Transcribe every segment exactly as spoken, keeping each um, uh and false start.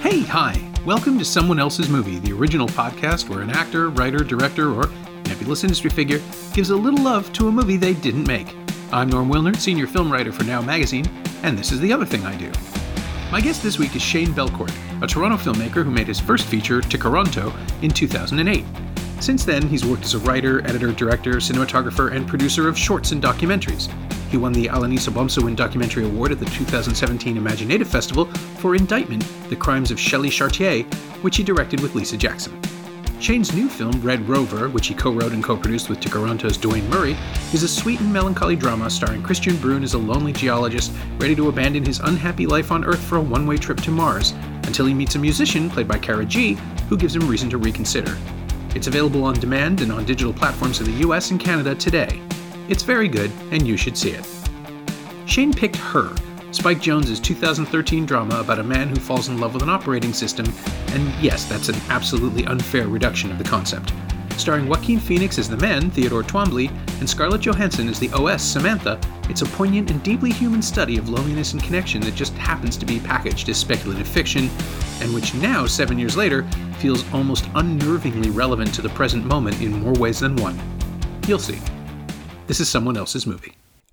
Hey, hi. Welcome to Someone Else's Movie, the original podcast where an actor, writer, director, or nebulous industry figure gives a little love to a movie they didn't make. I'm Norm Wilner, senior film writer for Now Magazine, and this is The Other Thing I Do. My guest this week is Shane Belcourt, a Toronto filmmaker who made his first feature, Toronto, in two thousand eight. Since then, he's worked as a writer, editor, director, cinematographer, and producer of shorts and documentaries. He won the Alanis Obomsawin Documentary Award at the two thousand seventeen Imaginative Festival for Indictment, The Crimes of Shelley Chartier, which he directed with Lisa Jackson. Shane's new film, Red Rover, which he co-wrote and co-produced with Toronto's Dwayne Murray, is a sweet and melancholy drama starring Christian Brune as a lonely geologist ready to abandon his unhappy life on Earth for a one-way trip to Mars, until he meets a musician, played by Kara G, who gives him reason to reconsider. It's available on demand and on digital platforms in the U S and Canada today. It's very good, and you should see it. Shane picked Her, Spike Jonze's two thousand thirteen drama about a man who falls in love with an operating system, and yes, that's an absolutely unfair reduction of the concept. Starring Joaquin Phoenix as the man, Theodore Twombly, and Scarlett Johansson as the O S, Samantha, it's a poignant and deeply human study of loneliness and connection that just happens to be packaged as speculative fiction, and which now, seven years later, feels almost unnervingly relevant to the present moment in more ways than one. You'll see. This is Someone Else's Movie.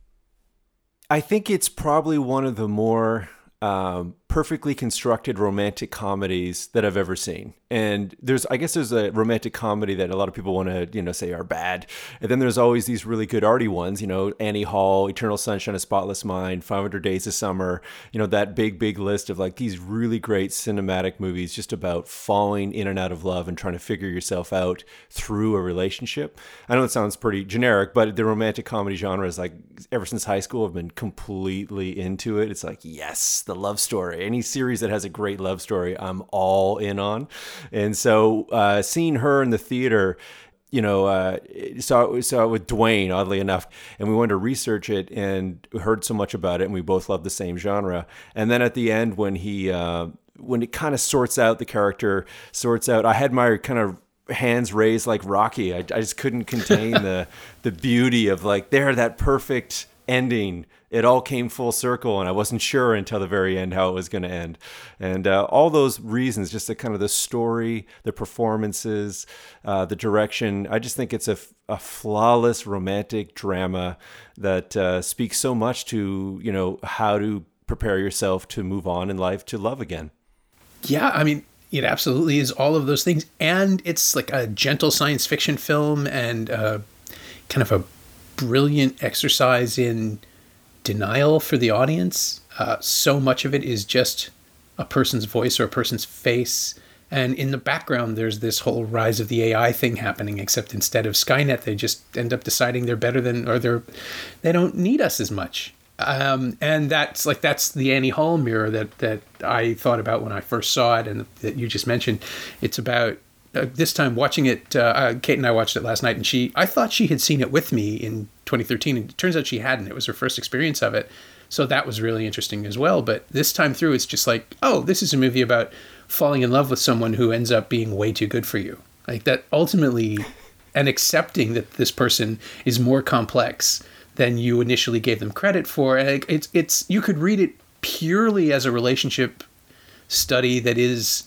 I think it's probably one of the more um, perfectly constructed romantic comedies that I've ever seen. And there's, I guess there's a romantic comedy that a lot of people want to, you know, say are bad. And then there's always these really good arty ones, you know, Annie Hall, Eternal Sunshine of Spotless Mind, five hundred Days of Summer, you know, that big, big list of like these really great cinematic movies just about falling in and out of love and trying to figure yourself out through a relationship. I know it sounds pretty generic, but the romantic comedy genre is like, ever since high school, I've been completely into it. It's like, yes, the love story. Any series that has a great love story, I'm all in on. And so uh, seeing Her in the theater, you know, uh, saw, it, saw it with Dwayne, oddly enough, and we wanted to research it and heard so much about it, and we both love the same genre. And then at the end, when he, uh, when it kind of sorts out the character, sorts out, I had my kind of hands raised like Rocky. I, I just couldn't contain the the beauty of like, there, that perfect ending. It all came full circle, and I wasn't sure until the very end how it was going to end. And uh, all those reasons, just the kind of the story, the performances, uh, the direction. I just think it's a, a flawless romantic drama that uh, speaks so much to, you know, how to prepare yourself to move on in life, to love again. Yeah, I mean, it absolutely is all of those things. And it's like a gentle science fiction film and uh, kind of a brilliant exercise in denial for the audience. Uh, so much of it is just a person's voice or a person's face. And in the background, there's this whole rise of the A I thing happening, except instead of Skynet, they just end up deciding they're better than, or they're, they don't need us as much. Um, and that's like, that's the Annie Hall mirror that, that I thought about when I first saw it, and that you just mentioned. It's about uh, this time watching it. Uh, uh, Kate and I watched it last night, and she, I thought she had seen it with me in twenty thirteen, and it turns out she hadn't. It was her first experience of it. So that was really interesting as well. But this time through, it's just like, oh, this is a movie about falling in love with someone who ends up being way too good for you. Like that ultimately, and accepting that this person is more complex than you initially gave them credit for. And it's, it's, you could read it purely as a relationship study that is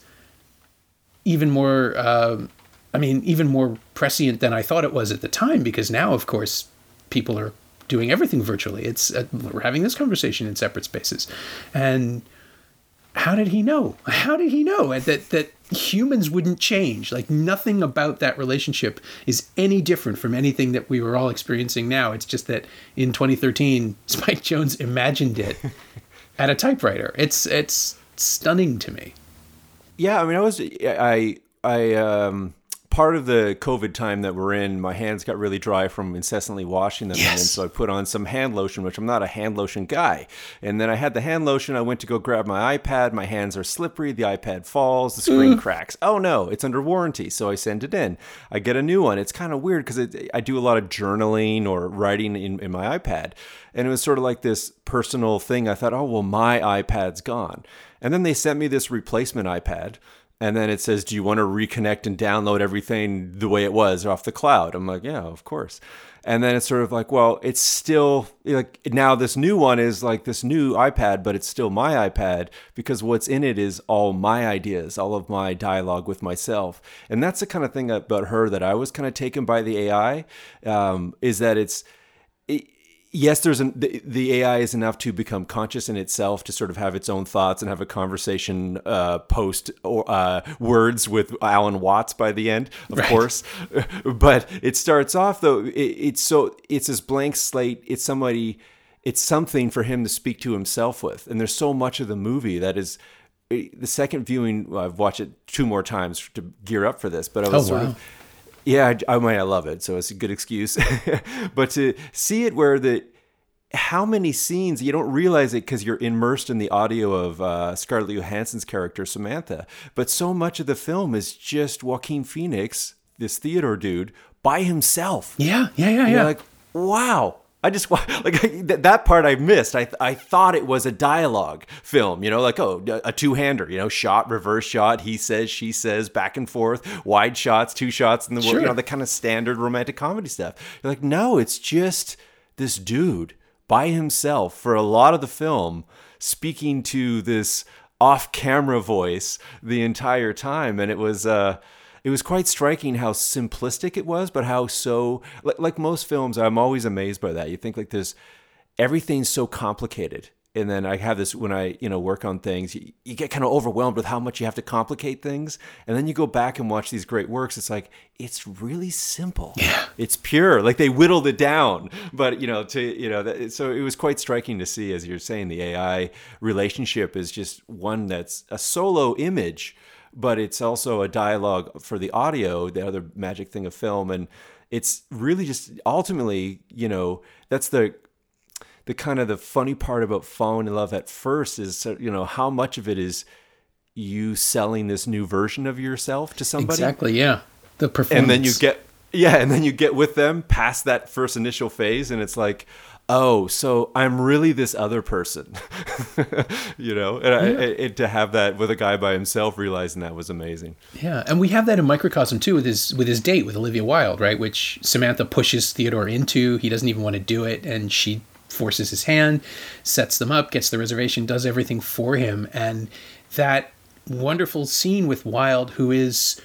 even more, uh, I mean, even more prescient than I thought it was at the time, because now, of course, people are doing everything virtually. It's uh, we're having this conversation in separate spaces. And how did he know? How did he know that, that humans wouldn't change? Like, nothing about that relationship is any different from anything that we were all experiencing now. It's just that in twenty thirteen, Spike Jonze imagined it at a typewriter. It's, it's stunning to me. Yeah. I mean, I was, I, I, um, part of the COVID time that we're in, my hands got really dry from incessantly washing them. Yes. And so I put on some hand lotion, which I'm not a hand lotion guy. And then I had the hand lotion. I went to go grab my iPad. My hands are slippery. The iPad falls. The screen mm. cracks. Oh, no, it's under warranty. So I send it in. I get a new one. It's kind of weird because I do a lot of journaling or writing in, in my iPad. And it was sort of like this personal thing. I thought, oh, well, my iPad's gone. And then they sent me this replacement iPad. And then it says, do you want to reconnect and download everything the way it was off the cloud? I'm like, yeah, of course. And then it's sort of like, well, it's still like now this new one is like this new iPad, but it's still my iPad because what's in it is all my ideas, all of my dialogue with myself. And that's the kind of thing about her that I was kind of taken by the A I, um, is that it's, it, yes, there's an, the, the A I is enough to become conscious in itself, to sort of have its own thoughts and have a conversation uh, post or uh, words with Alan Watts by the end, of right. course. But it starts off though, it, it's so it's this blank slate. It's somebody, it's something for him to speak to himself with. And there's so much of the movie that is. The second viewing, well, I've watched it two more times to gear up for this, but I was oh, sort wow. of. Yeah, I, I mean, I love it, so it's a good excuse. But to see it where the how many scenes, you don't realize it because you're immersed in the audio of uh, Scarlett Johansson's character, Samantha. But so much of the film is just Joaquin Phoenix, this Theodore dude, by himself. Yeah, yeah, yeah, yeah. You're like, wow. I just like that part I missed. I I thought it was a dialogue film, you know, like, oh, a two-hander, you know, shot, reverse shot, he says, she says, back and forth, wide shots, two shots in the world, sure. you know, the kind of standard romantic comedy stuff. You're like, no, it's just this dude by himself for a lot of the film speaking to this off-camera voice the entire time. And it was uh It was quite striking how simplistic it was, but how so, like, like most films, I'm always amazed by that. You think like there's, everything's so complicated. And then I have this, when I, you know, work on things, you, you get kind of overwhelmed with how much you have to complicate things. And then you go back and watch these great works. It's like, it's really simple. Yeah. It's pure. Like they whittled it down. But, you know, to, you know, that, so it was quite striking to see, as you're saying, the A I relationship is just one that's a solo image, but it's also a dialogue for the audio, the other magic thing of film. And it's really just ultimately, you know, that's the the kind of the funny part about falling in love at first is, you know, how much of it is you selling this new version of yourself to somebody. Exactly, yeah. The performance. And then you get, yeah, and then you get with them past that first initial phase, and it's like, oh, so I'm really this other person, you know, and, yeah. I, and to have that with a guy by himself, realizing that was amazing. Yeah. And we have that in microcosm too, with his, with his date with Olivia Wilde, right? Which Samantha pushes Theodore into, he doesn't even want to do it. And she forces his hand, sets them up, gets the reservation, does everything for him. And that wonderful scene with Wilde, who is,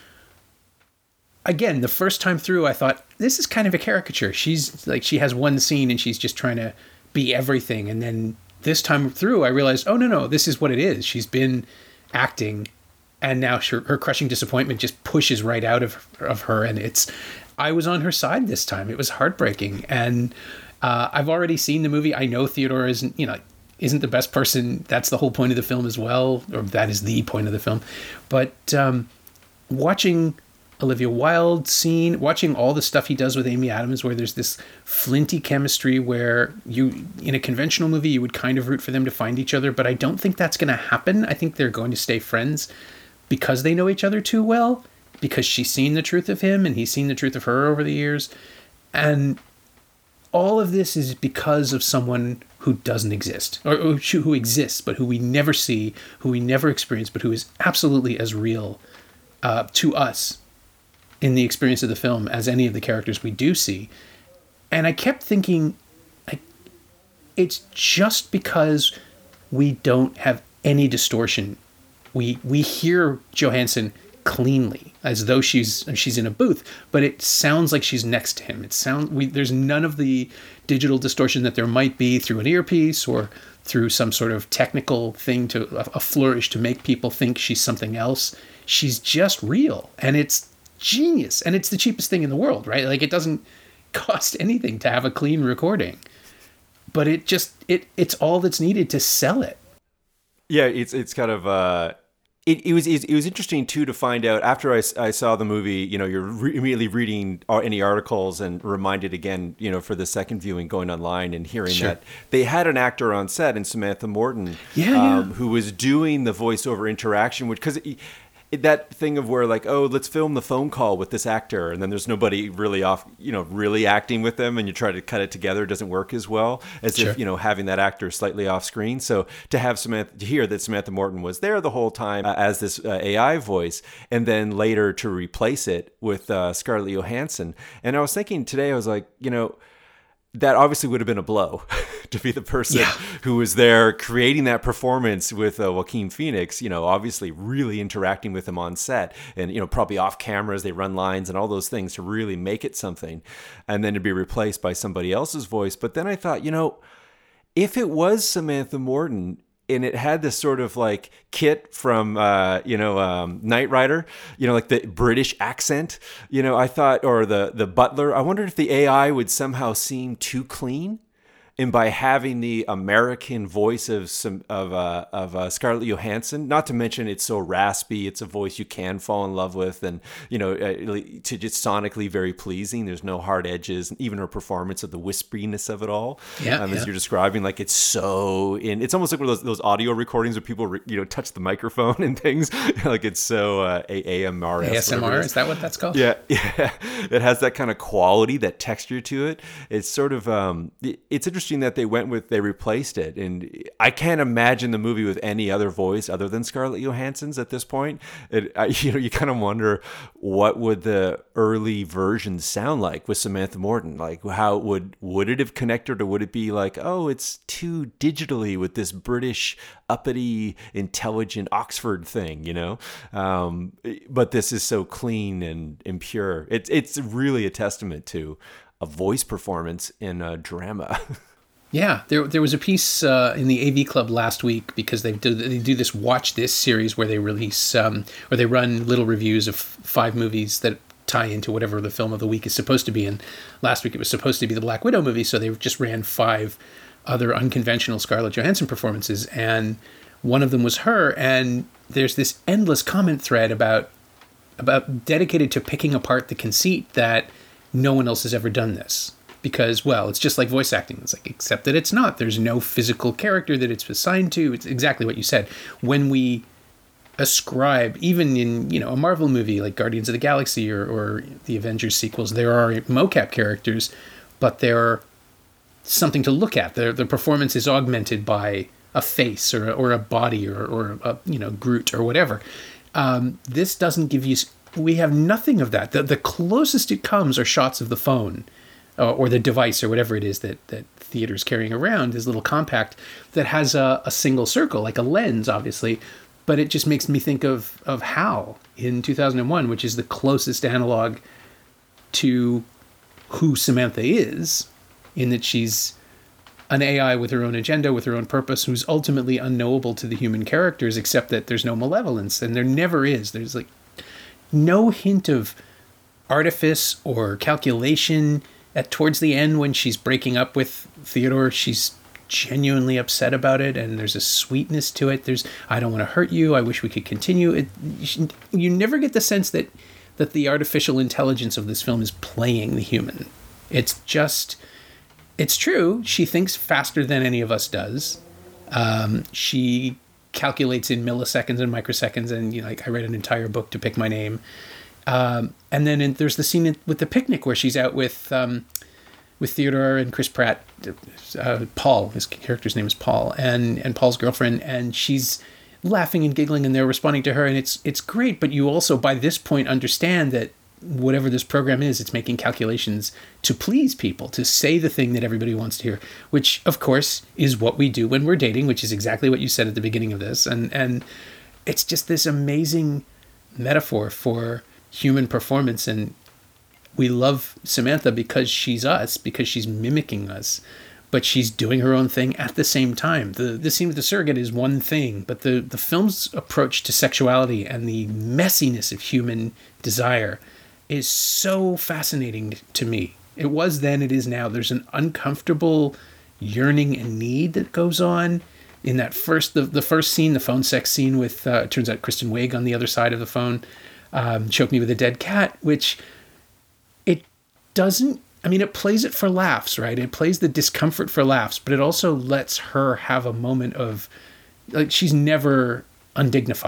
again, the first time through, I thought, this is kind of a caricature. She's like, she has one scene and she's just trying to be everything. And then this time through, I realized, oh, no, no, this is what it is. She's been acting, and now her, her crushing disappointment just pushes right out of, of her. And it's, I was on her side this time. It was heartbreaking. And uh, I've already seen the movie. I know Theodore isn't, you know, isn't the best person. That's the whole point of the film as well, or that is the point of the film. But um, watching Olivia Wilde scene, watching all the stuff he does with Amy Adams, where there's this flinty chemistry where you, in a conventional movie, you would kind of root for them to find each other, but I don't think that's going to happen. I think they're going to stay friends because they know each other too well, because she's seen the truth of him and he's seen the truth of her over the years. And all of this is because of someone who doesn't exist, or, or who exists, but who we never see, who we never experience, but who is absolutely as real uh, to us in the experience of the film as any of the characters we do see. And I kept thinking, like, it's just because we don't have any distortion. We we hear Johansson cleanly, as though she's she's in a booth, but it sounds like she's next to him. It sound we there's none of the digital distortion that there might be through an earpiece or through some sort of technical thing to a, a flourish to make people think she's something else. She's just real, and it's genius, and it's the cheapest thing in the world, right? Like, it doesn't cost anything to have a clean recording, but it just it it's all that's needed to sell it. Yeah, it's it's kind of uh it, it was it was interesting too to find out after I, I saw the movie. You know, you're re- immediately reading any articles and reminded again, you know, for the second viewing, going online and hearing sure. that they had an actor on set in Samantha Morton, yeah, um, yeah. who was doing the voiceover interaction, which because that thing of where like, oh, let's film the phone call with this actor, and then there's nobody really off, you know, really acting with them, and you try to cut it together, it doesn't work as well as sure. if, you know, having that actor slightly off screen. So to have Samantha, to hear that Samantha Morton was there the whole time uh, as this uh, A I voice, and then later to replace it with uh, Scarlett Johansson. And I was thinking today, I was like, you know, that obviously would have been a blow to be the person yeah. who was there creating that performance with uh, Joaquin Phoenix, you know, obviously really interacting with him on set and, you know, probably off camera as they run lines and all those things to really make it something, and then to be replaced by somebody else's voice. But then I thought, you know, if it was Samantha Morton, and it had this sort of like Kit from, uh, you know, um, Knight Rider, you know, like the British accent, you know, I thought, or the, the butler, I wondered if the A I would somehow seem too clean. And by having the American voice of some of uh, of uh, Scarlett Johansson, not to mention it's so raspy, it's a voice you can fall in love with, and you know, uh, to just sonically very pleasing. There's no hard edges, and even her performance of the wisperiness of it all, yeah, um, yeah. as you're describing, like it's so in. It's almost like one of those those audio recordings where people re, you know touch the microphone and things. Like it's so uh, A M R. A S M R, is that what that's called? Yeah, yeah. It has that kind of quality, that texture to it. It's sort of um, it, it's interesting that they went with, they replaced it. And I can't imagine the movie with any other voice other than Scarlett Johansson's at this point. It, I, you know, you kind of wonder what would the early versions sound like with Samantha Morton? Like how would, would it have connected, or would it be like, oh, it's too digitally with this British uppity, intelligent Oxford thing, you know? Um, but this is so clean and, and pure. It's, it's really a testament to a voice performance in a drama. Yeah, there there was a piece uh, in the A V Club last week, because they do they do this Watch This series where they release um, or they run little reviews of five movies that tie into whatever the film of the week is supposed to be. And last week it was supposed to be the Black Widow movie, so they just ran five other unconventional Scarlett Johansson performances, and one of them was her. And there's this endless comment thread about about dedicated to picking apart the conceit that no one else has ever done this. Because, well, it's just like voice acting. It's like, except that it's not. There's no physical character that it's assigned to. It's exactly what you said. When we ascribe, even in, you know, a Marvel movie like Guardians of the Galaxy or, or the Avengers sequels, there are mocap characters, but they're something to look at. Their the performance is augmented by a face or or a body or or a, you know, Groot or whatever. Um, this doesn't give you. We have nothing of that. The the closest it comes are shots of the phone. Uh, or the device or whatever it is that, that theater's carrying around, this little compact that has a, a single circle, like a lens, obviously. But it just makes me think of, of HAL in two thousand one, which is the closest analog to who Samantha is, in that she's an A I with her own agenda, with her own purpose, who's ultimately unknowable to the human characters, except that there's no malevolence, and there never is. There's like no hint of artifice or calculation. At towards the end, when she's breaking up with Theodore, she's genuinely upset about it, and there's a sweetness to it. There's, I don't want to hurt you. I wish we could continue. It, you, you never get the sense that that the artificial intelligence of this film is playing the human. It's just, it's true. She thinks faster than any of us does. Um, she calculates in milliseconds and microseconds, and you know, like I read an entire book to pick my name. Um, and then in, there's the scene with the picnic where she's out with um, with Theodore and Chris Pratt, uh, Paul, his character's name is Paul, and, and Paul's girlfriend, and she's laughing and giggling, and they're responding to her, and it's it's great. But you also, by this point, understand that whatever this program is, it's making calculations to please people, to say the thing that everybody wants to hear, which, of course, is what we do when we're dating, which is exactly what you said at the beginning of this. And and it's just this amazing metaphor for human performance, and we love Samantha because she's us, because she's mimicking us, but she's doing her own thing at the same time. The the scene with the surrogate is one thing, but the, the film's approach to sexuality and the messiness of human desire is so fascinating to me. It was then, it is now. There's an uncomfortable yearning and need that goes on in that first, the, the first scene, the phone sex scene with, uh, it turns out Kristen Wiig on the other side of the phone. Um, Choke Me with a Dead Cat, which it doesn't, I mean, it plays it for laughs, right? It plays the discomfort for laughs, but it also lets her have a moment of, like, she's never undignified.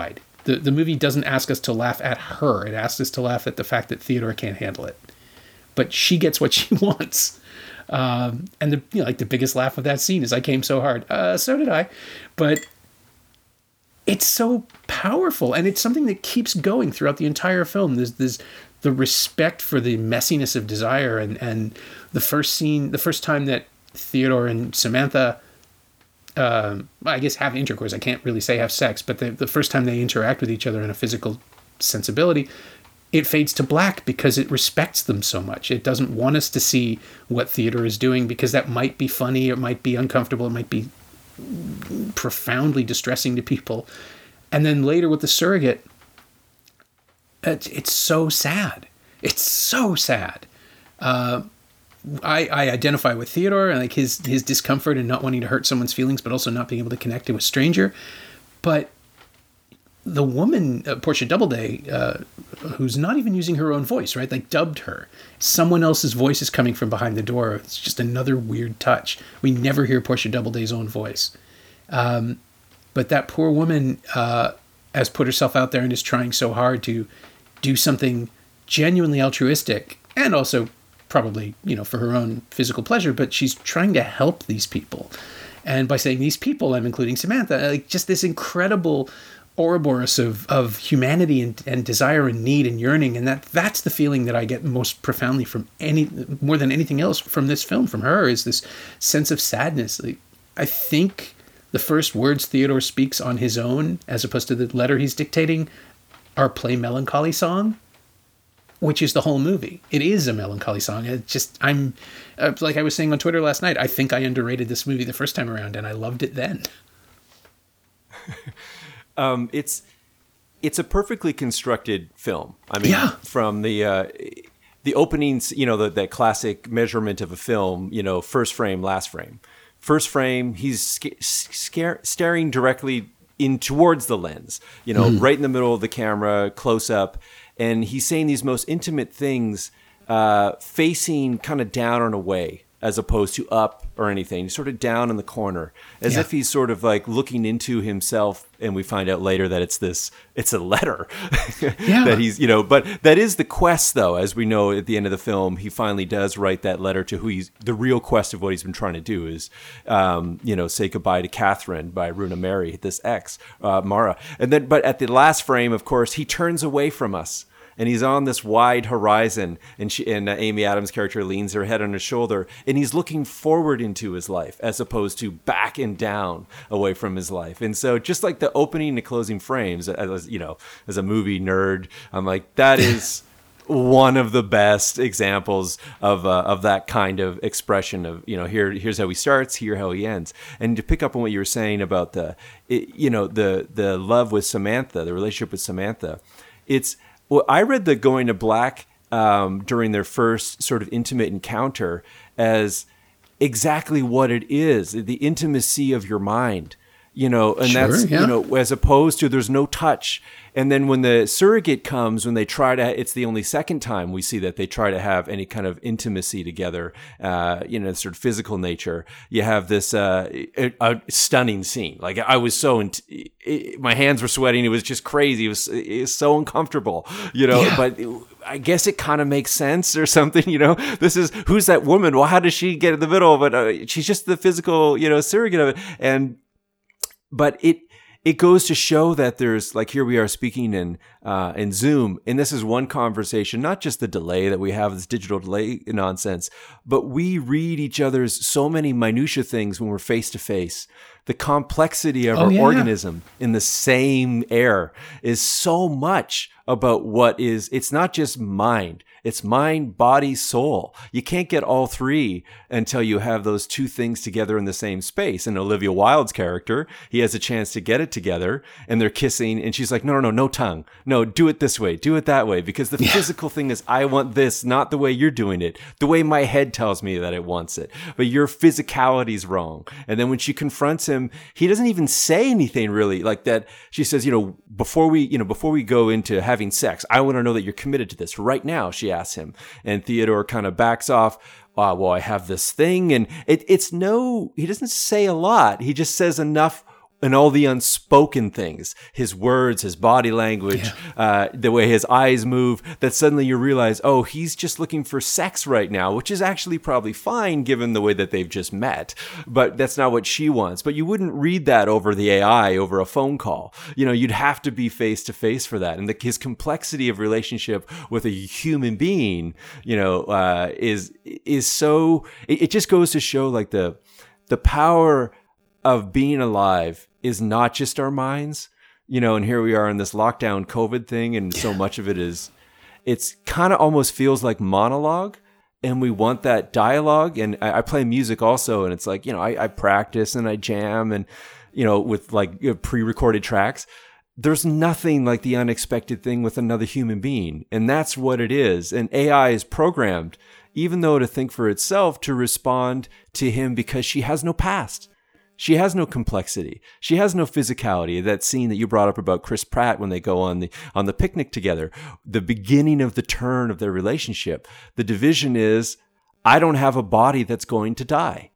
The, the movie doesn't ask us to laugh at her. It asks us to laugh at the fact that Theodore can't handle it. But she gets what she wants. Um, and the you know, like the biggest laugh of that scene is, "I came so hard." Uh, so did I. But it's so powerful, and it's something that keeps going throughout the entire film. There's, there's the respect for the messiness of desire, and, and the first scene, the first time that Theodore and Samantha, um, I guess, have intercourse. I can't really say have sex, but the, the first time they interact with each other in a physical sensibility, it fades to black because it respects them so much. It doesn't want us to see what Theodore is doing because that might be funny, it might be uncomfortable, it might be profoundly distressing to people. And then later with the surrogate, it's, it's so sad. It's so sad. Uh, I, I identify with Theodore and like his his discomfort and not wanting to hurt someone's feelings, but also not being able to connect to a stranger. But the woman, uh, Portia Doubleday, uh, who's not even using her own voice, right? Like dubbed her. Someone else's voice is coming from behind the door. It's just another weird touch. We never hear Portia Doubleday's own voice. Um, but that poor woman uh, has put herself out there and is trying so hard to do something genuinely altruistic and also probably, you know, for her own physical pleasure, but she's trying to help these people. And by saying these people, I'm including Samantha, like just this incredible Ouroboros of, of humanity and, and desire and need and yearning. And that that's the feeling that I get most profoundly from any, more than anything else from this film, from her, is this sense of sadness. Like, I think the first words Theodore speaks on his own, as opposed to the letter he's dictating, are "Play Melancholy Song," which is the whole movie. It is a melancholy song. It just, I'm, uh, like I was saying on Twitter last night, I think I underrated this movie the first time around, and I loved it then. Um, it's it's a perfectly constructed film. I mean, yeah. from the uh, the openings, you know, the, that classic measurement of a film, you know, first frame, last frame. First frame, he's sca- scare, staring directly in towards the lens, you know, mm. right in the middle of the camera, close up, and he's saying these most intimate things, uh, facing kind of down and away, as opposed to up or anything, sort of down in the corner, as yeah. if he's sort of like looking into himself. And we find out later that it's this, it's a letter yeah. that he's, you know, but that is the quest though. As we know at the end of the film, he finally does write that letter to who he's, the real quest of what he's been trying to do is, um, you know, say goodbye to Catherine by Runa Mary, this ex, uh, Mara. And then, but at the last frame, of course, he turns away from us. And he's on this wide horizon, and she, and uh, Amy Adams' character leans her head on his shoulder, and he's looking forward into his life as opposed to back and down away from his life. And so, just like the opening and closing frames, as you know, as a movie nerd, I'm like, that is one of the best examples of uh, of that kind of expression of, you know, here here's how he starts, here how he ends. And to pick up on what you were saying about the, it, you know, the the love with Samantha, the relationship with Samantha, it's. Well, I read the Going to Black um, during their first sort of intimate encounter as exactly what it is, the intimacy of your mind, you know, and sure, that's, yeah. you know, as opposed to there's no touch. And then when the surrogate comes, when they try to, it's the only second time we see that they try to have any kind of intimacy together, uh, you know, sort of physical nature. You have this uh, a, a stunning scene. Like I was so, in, it, my hands were sweating. It was just crazy. It was, it was so uncomfortable, you know, yeah. but it, I guess it kind of makes sense or something, you know. This is, who's that woman? Well, how does she get in the middle of it? Uh, she's just the physical, you know, surrogate of it. And, but it, It goes to show that there's, like, here we are speaking in uh, in Zoom, and this is one conversation, not just the delay that we have, this digital delay nonsense, but we read each other's so many minutia things when we're face to face. The complexity of oh, our yeah. organism in the same air is so much about what is, it's not just mind. It's mind, body, soul. You can't get all three until you have those two things together in the same space. And Olivia Wilde's character, he has a chance to get it together, and they're kissing, and she's like, no, no, no, no tongue. No, do it this way. Do it that way. Because the yeah. physical thing is, I want this, not the way you're doing it. The way my head tells me that it wants it. But your physicality's wrong. And then when she confronts him, he doesn't even say anything really like that. She says, you know, before we, you know, before we go into having sex, I want to know that you're committed to this right now, she asks him. And Theodore kind of backs off. Uh, well, I have this thing. And it, it's no, he doesn't say a lot. He just says enough and all the unspoken things, his words, his body language, yeah. uh, the way his eyes move, that suddenly you realize, oh, he's just looking for sex right now, which is actually probably fine given the way that they've just met. But that's not what she wants. But you wouldn't read that over the A I, over a phone call. You know, you'd have to be face to face for that. And the, his complexity of relationship with a human being, you know, uh, is is so, it, it just goes to show like the the power of being alive is not just our minds, you know, and here we are in this lockdown COVID thing. And so much of it is, it's kind of almost feels like monologue, and we want that dialogue. And I, I play music also. And it's like, you know, I, I practice and I jam and, you know, with like pre-recorded tracks. There's nothing like the unexpected thing with another human being. And that's what it is. And A I is programmed, even though to think for itself, to respond to him because she has no past. She has no complexity. She has no physicality. That scene that you brought up about Chris Pratt when they go on the on the picnic together, the beginning of the turn of their relationship, the division is, I don't have a body that's going to die.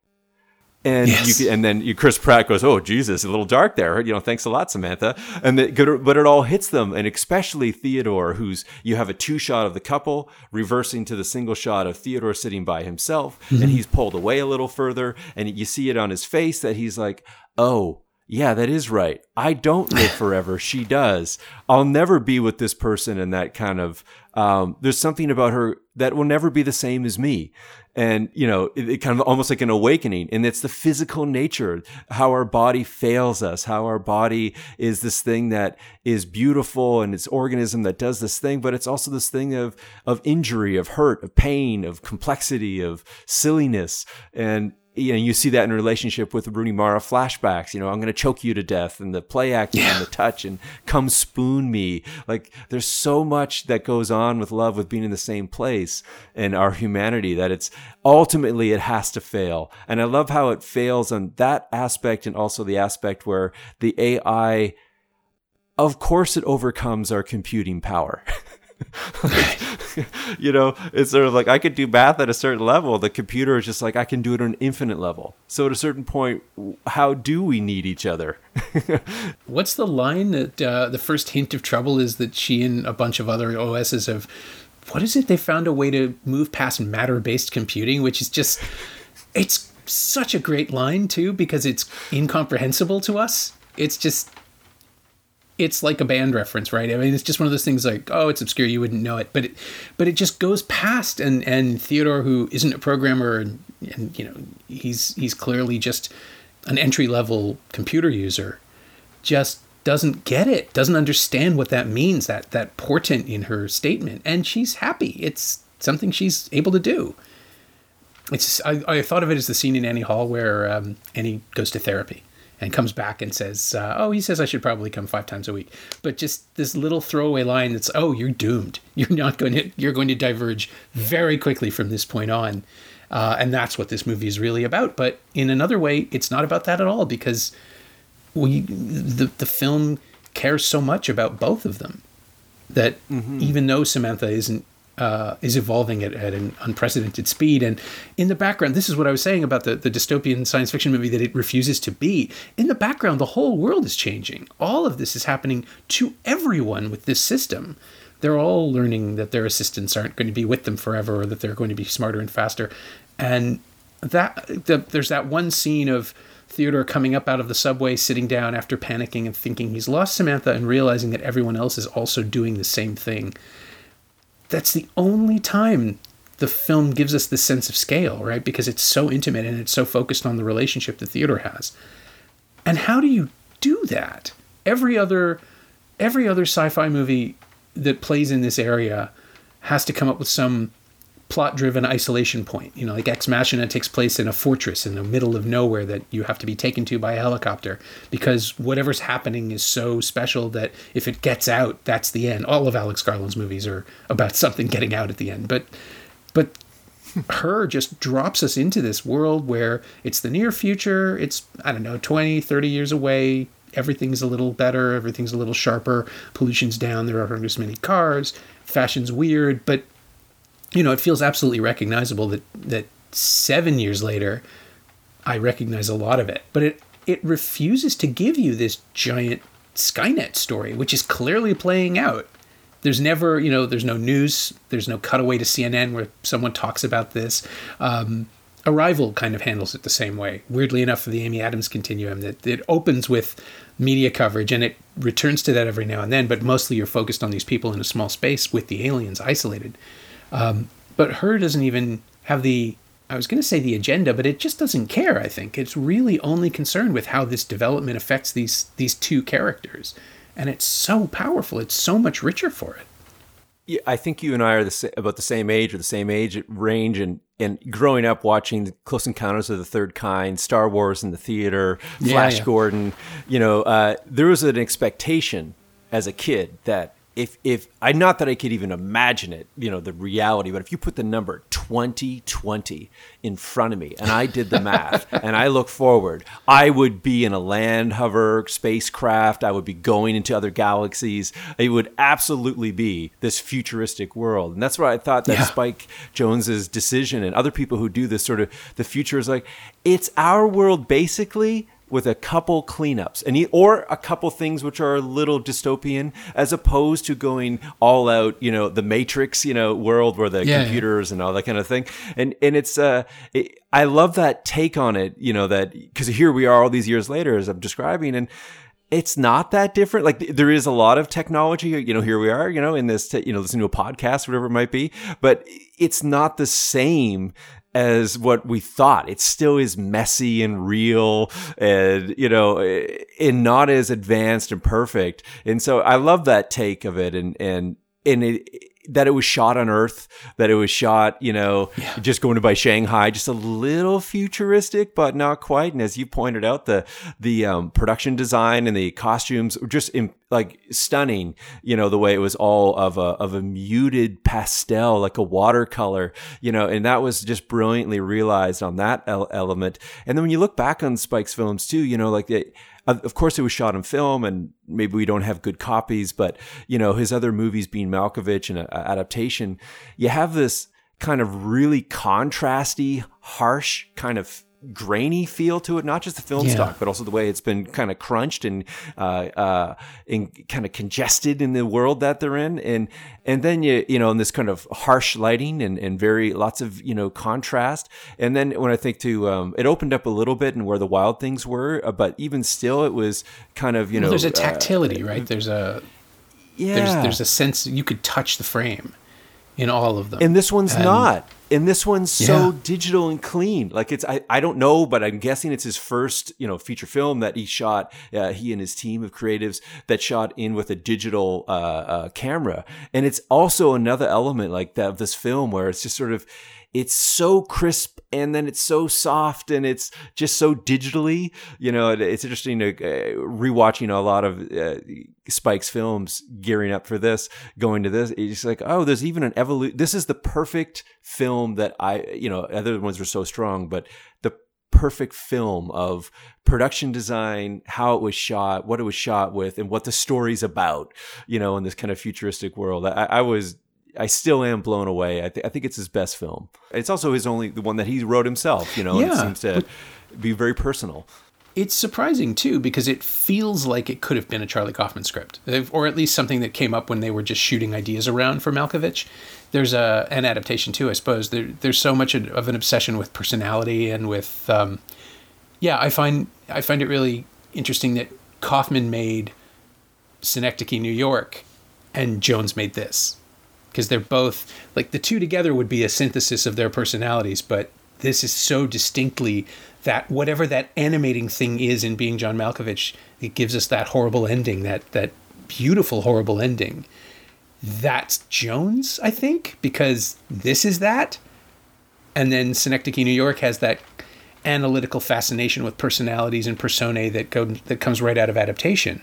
And yes. you, and then you, Chris Pratt goes, oh, Jesus, a little dark there. You know, thanks a lot, Samantha. And the, but it all hits them. And especially Theodore, who's, you have a two shot of the couple reversing to the single shot of Theodore sitting by himself. Mm-hmm. And he's pulled away a little further. And you see it on his face that he's like, oh, yeah, that is right. I don't live forever. She does. I'll never be with this person. And that kind of, um, there's something about her that will never be the same as me. And, you know, it, it kind of almost like an awakening. And it's the physical nature, how our body fails us, how our body is this thing that is beautiful and it's organism that does this thing, but it's also this thing of, of injury, of hurt, of pain, of complexity, of silliness. And, you know, you see that in a relationship with Rooney Mara flashbacks, you know, I'm going to choke you to death, and the play acting yeah. and the touch and come spoon me. Like there's so much that goes on with love, with being in the same place and our humanity, that it's ultimately it has to fail. And I love how it fails on that aspect, and also the aspect where the A I, of course it overcomes our computing power. Like, you know, it's sort of like I could do math at a certain level. The computer is just like, I can do it on an infinite level. So at a certain point, how do we need each other? What's the line that uh, the first hint of trouble is that she and a bunch of other O Ss have, what is it? They found a way to move past matter-based computing, which is just, it's such a great line too, because it's incomprehensible to us. It's just, it's like a band reference, right? I mean, it's just one of those things like, oh, it's obscure, you wouldn't know it, but it, but it just goes past. And, and Theodore, who isn't a programmer, and, and you know, he's he's clearly just an entry level computer user, just doesn't get it, doesn't understand what that means, that that portent in her statement, and she's happy. It's something she's able to do. It's I, I thought of it as the scene in Annie Hall where um, Annie goes to therapy and comes back and says, uh, oh, he says I should probably come five times a week. But just this little throwaway line that's, oh, you're doomed. You're not going to, you're going to diverge very quickly from this point on. Uh, and that's what this movie is really about. But in another way, it's not about that at all, because we, the, the film cares so much about both of them that mm-hmm. even though Samantha isn't, Uh, is evolving at, at an unprecedented speed. And in the background, this is what I was saying about the, the dystopian science fiction movie that it refuses to be. In the background, the whole world is changing. All of this is happening to everyone with this system. They're all learning that their assistants aren't going to be with them forever, or that they're going to be smarter and faster. And that the, there's that one scene of Theodore coming up out of the subway, sitting down after panicking and thinking he's lost Samantha, and realizing that everyone else is also doing the same thing. That's the only time the film gives us this sense of scale, right? Because it's so intimate and it's so focused on the relationship that Theodore has. And how do you do that? Every other, every other sci-fi movie that plays in this area has to come up with some plot-driven isolation point. You know, like Ex Machina takes place in a fortress in the middle of nowhere that you have to be taken to by a helicopter, because whatever's happening is so special that if it gets out, that's the end. All of Alex Garland's movies are about something getting out at the end. But but Her just drops us into this world where it's the near future. It's, I don't know, twenty, thirty years away. Everything's a little better. Everything's a little sharper. Pollution's down. There aren't as many cars. Fashion's weird. But you know, it feels absolutely recognizable that, that seven years later, I recognize a lot of it. But it it refuses to give you this giant Skynet story, which is clearly playing out. There's never, you know, there's no news. There's no cutaway to C N N where someone talks about this. Um, Arrival kind of handles it the same way. Weirdly enough, for the Amy Adams continuum, that it opens with media coverage and it returns to that every now and then, but mostly you're focused on these people in a small space with the aliens isolated. Um, but Her doesn't even have the, I was going to say the agenda, but it just doesn't care, I think. It's really only concerned with how this development affects these these two characters. And it's so powerful. It's so much richer for it. Yeah, I think you and I are the sa- about the same age or the same age range. And, and growing up watching the Close Encounters of the Third Kind, Star Wars in the theater, Yeah, Flash yeah. Gordon, you know, uh, there was an expectation as a kid that if, if I, not that I could even imagine it, you know, the reality, but if you put the number twenty twenty in front of me and I did the math and I look forward, I would be in a land hover spacecraft. I would be going into other galaxies. It would absolutely be this futuristic world. And that's why I thought that Yeah. Spike Jonze's decision and other people who do this sort of, the future is like, it's our world basically, with a couple cleanups and he, or a couple things which are a little dystopian, as opposed to going all out, you know, the Matrix, you know, world where the Yeah, computers and all that kind of thing. And and it's uh, it, I love that take on it, you know, that because here we are all these years later, as I'm describing, and it's not that different. Like there is a lot of technology, you know, here we are, you know, in this, te- you know, listening to a podcast, whatever it might be, but it's not the same as what we thought. It still is messy and real and, you know, and not as advanced and perfect. And so I love that take of it and, and, and it, that it was shot on Earth, that it was shot, you know, Yeah. just going to by Shanghai, just a little futuristic, but not quite. And as you pointed out, the the um, production design and the costumes were just in, like stunning. You know, the way it was all of a of a muted pastel, like a watercolor. You know, and that was just brilliantly realized on that el- element. And then when you look back on Spike's films too, you know, like it, of course, it was shot on film, and maybe we don't have good copies. But you know, his other movies being Malkovich and uh, adaptation, you have this kind of really contrasty, harsh, kind of grainy feel to it. Not just the film Yeah. stock, but also the way it's been kind of crunched and uh, uh, and kind of congested in the world that they're in. And and then you you know, in this kind of harsh lighting and, and very lots of, you know, contrast. And then when I think to um, it opened up a little bit and where the wild things were, uh, but even still, it was kind of, you Well, know, there's a uh, tactility, right? There's a yeah. there's there's a sense you could touch the frame in all of them. And this one's And- not. And this one's so Yeah. digital and clean. Like it's, I, I don't know, but I'm guessing it's his first, you know, feature film that he shot. Uh, he and his team of creatives that shot in with a digital uh, uh, camera. And it's also another element like that of this film where it's just sort of, it's so crisp and then it's so soft and it's just so digitally, you know, it, it's interesting to uh, rewatching a lot of uh, Spike's films gearing up for this, going to this. It's just like, oh, there's even an evolution. This is the perfect film that I, you know, other ones were so strong, but the perfect film of production design, how it was shot, what it was shot with, and what the story's about, you know, in this kind of futuristic world. I, I was, I still am blown away. I, th- I think it's his best film. It's also his only, the one that he wrote himself, you know, and it Yeah. seems to be very personal. It's surprising, too, because it feels like it could have been a Charlie Kaufman script, or at least something that came up when they were just shooting ideas around for Malkovich. There's a, an adaptation, too, I suppose. There, there's so much of an obsession with personality and with... Um, yeah, I find I find it really interesting that Kaufman made Synecdoche, New York, and Jones made this. Because they're both... Like, the two together would be a synthesis of their personalities, but this is so distinctly... that whatever that animating thing is in Being John Malkovich, it gives us that horrible ending, that that beautiful, horrible ending. That's Jones, I think, because this is that. And then Synecdoche, New York has that analytical fascination with personalities and personae that go that comes right out of adaptation.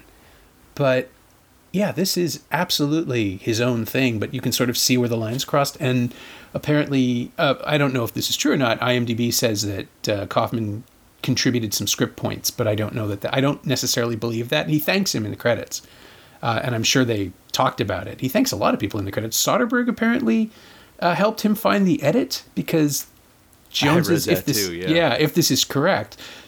But yeah, this is absolutely his own thing, but you can sort of see where the lines crossed. And apparently, uh, I don't know if this is true or not, IMDb says that uh, Kaufman contributed some script points, but I don't know that. The, I don't necessarily believe that. And he thanks him in the credits. Uh, and I'm sure they talked about it. He thanks a lot of people in the credits. Soderbergh apparently uh, helped him find the edit because Jones I read is, if that this, too, yeah. if this is correct,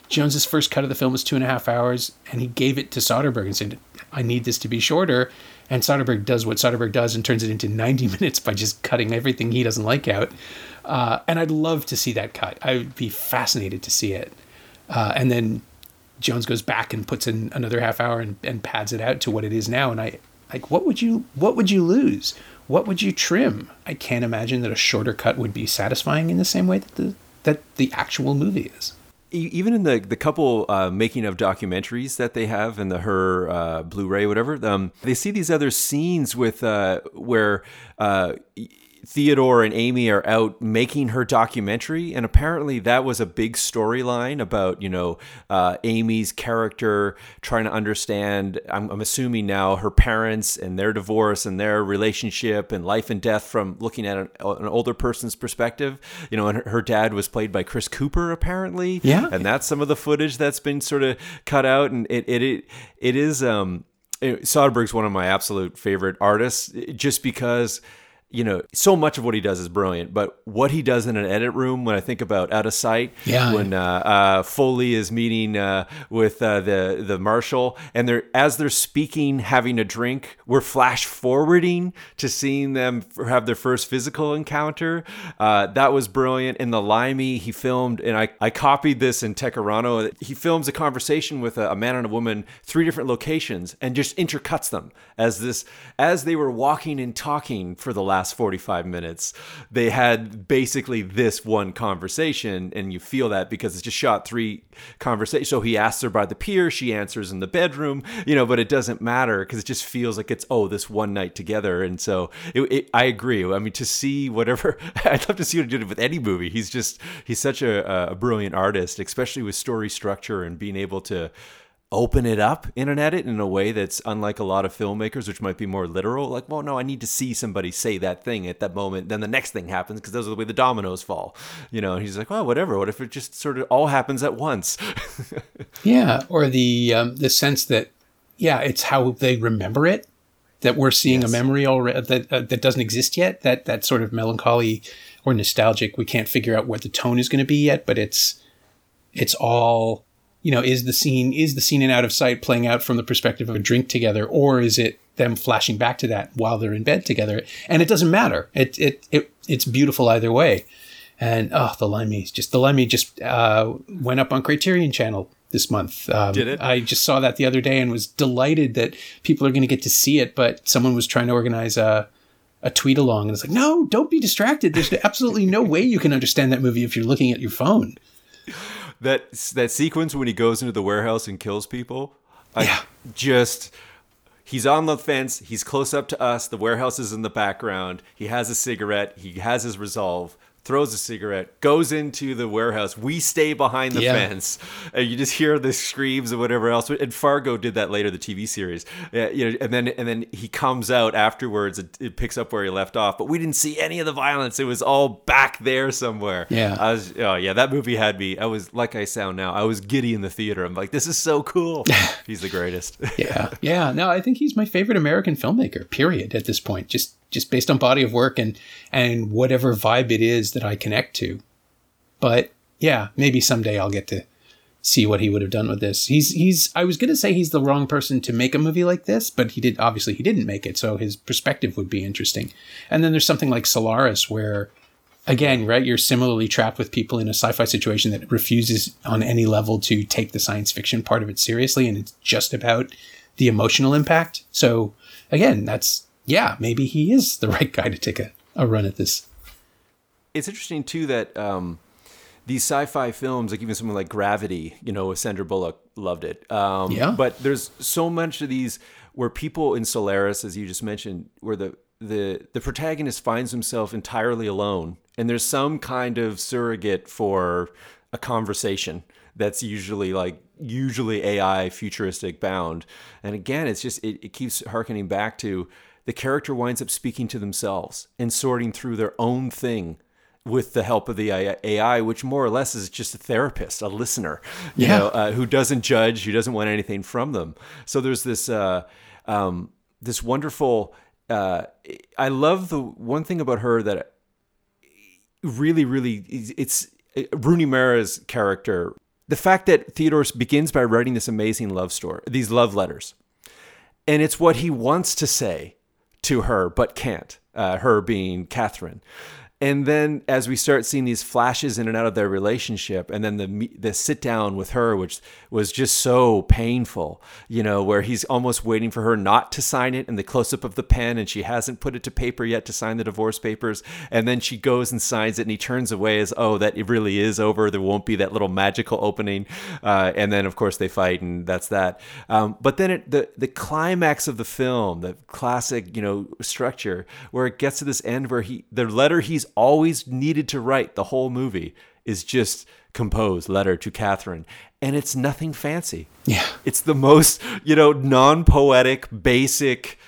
Jones's first cut of the film was two and a half hours, and he gave it to Soderbergh and said, I need this to be shorter. And Soderbergh does what Soderbergh does and turns it into ninety minutes by just cutting everything he doesn't like out. Uh, and I'd love to see that cut. I would be fascinated to see it. Uh, and then Jones goes back and puts in another half hour and, and pads it out to what it is now. And I like, what would you, what would you lose? What would you trim? I can't imagine that a shorter cut would be satisfying in the same way that the, that the actual movie is. Even in the the couple uh, making of documentaries that they have in the her uh, Blu-ray, whatever, um, they see these other scenes with uh, where uh, Theodore and Amy are out making her documentary, and apparently that was a big storyline about, you know, uh, Amy's character trying to understand, I'm, I'm assuming now, her parents and their divorce and their relationship and life and death from looking at an, an older person's perspective. You know, and her, her dad was played by Chris Cooper, apparently. Yeah. And that's some of the footage that's been sort of cut out, and it it it, it is um, Soderbergh's one of my absolute favorite artists, just because, you know, so much of what he does is brilliant, but what he does in an edit room, when I think about Out of Sight, yeah, when uh, uh, Foley is meeting uh, with uh, the the marshal, and they're as they're speaking, having a drink, we're flash forwarding to seeing them have their first physical encounter. Uh, that was brilliant. In The Limey, he filmed, and I, I copied this in Tecorano, he films a conversation with a, a man and a woman, three different locations, and just intercuts them as this as they were walking and talking for the last last forty-five minutes. They had basically this one conversation, and you feel that because it's just shot three conversations. So he asks her by the pier, she answers in the bedroom, you know, but it doesn't matter because it just feels like it's, oh, this one night together. And so it, it, I agree. I mean, to see whatever, I'd love to see what he did with any movie. He's just, he's such a, a brilliant artist, especially with story structure and being able to open it up in an edit in a way that's unlike a lot of filmmakers, which might be more literal. Like, well, no, I need to see somebody say that thing at that moment. Then the next thing happens because those are the way the dominoes fall. You know, and he's like, well, whatever. What if it just sort of all happens at once? Yeah. Or the, um, the sense that, yeah, it's how they remember it, that we're seeing yes. a memory already that, uh, that doesn't exist yet. That, that sort of melancholy or nostalgic. We can't figure out what the tone is going to be yet, but it's, it's all, you know, is the scene, is the scene in Out of Sight playing out from the perspective of a drink together, or is it them flashing back to that while they're in bed together? And it doesn't matter. It, it, it, it's beautiful either way. And, oh, The Limey, just, The Limey just, uh, went up on Criterion Channel this month. Um, Did it? I just saw that the other day and was delighted that people are going to get to see it, but someone was trying to organize a, a tweet along, and it's like, no, don't be distracted. There's absolutely no way you can understand that movie if you're looking at your phone. That that sequence when he goes into the warehouse and kills people, I yeah. just, he's on the fence, he's close up to us, the warehouse is in the background, he has a cigarette, he has his resolve, throws a cigarette, goes into the warehouse, we stay behind the yeah. fence, and you just hear the screams and whatever else. And Fargo did that later, the T V series. Uh, you know, and then and then he comes out afterwards and it picks up where he left off. But we didn't see any of the violence. It was all back there somewhere. Yeah. I was, oh yeah, that movie had me. I was, like I sound now, I was giddy in the theater. I'm like, this is so cool. He's the greatest. yeah. Yeah. No, I think he's my favorite American filmmaker, period, at this point. Just just based on body of work and and whatever vibe it is that I connect to. But yeah, maybe someday I'll get to see what he would have done with this. He's he's I was going to say he's the wrong person to make a movie like this, but he did obviously he didn't make it, so his perspective would be interesting. And then there's something like Solaris where, again, right, you're similarly trapped with people in a sci-fi situation that refuses on any level to take the science fiction part of it seriously, and it's just about the emotional impact. So again, that's yeah, maybe he is the right guy to take a, a run at this. It's interesting, too, that um, these sci-fi films, like even something like Gravity, you know, with Sandra Bullock, loved it. Um, yeah. But there's so much of these where people in Solaris, as you just mentioned, where the, the, the protagonist finds himself entirely alone, and there's some kind of surrogate for a conversation that's usually like, usually A I futuristic bound. And again, it's just, it, it keeps hearkening back to the character winds up speaking to themselves and sorting through their own thing with the help of the A I, which more or less is just a therapist, a listener, you yeah. know, uh, who doesn't judge, who doesn't want anything from them. So there's this, uh, um, this wonderful, uh, I love the one thing about her that really, really, it's, Rooney Mara's character the fact that Theodore begins by writing this amazing love story, these love letters, and it's what he wants to say to her but can't, uh, her being Catherine. And then as we start seeing these flashes in and out of their relationship, and then the the sit down with her, which was just so painful, you know, where he's almost waiting for her not to sign it, and the close up of the pen, and she hasn't put it to paper yet to sign the divorce papers. And then she goes and signs it, and he turns away as, oh, that it really is over. There won't be that little magical opening. Uh, and then, of course, they fight, and that's that. Um, but then it, the, the climax of the film, the classic, you know, structure, where it gets to this end where he, the letter he's always needed to write the whole movie is just composed letter to Catherine, and it's nothing fancy. Yeah, it's the most, you know, non-poetic, basic,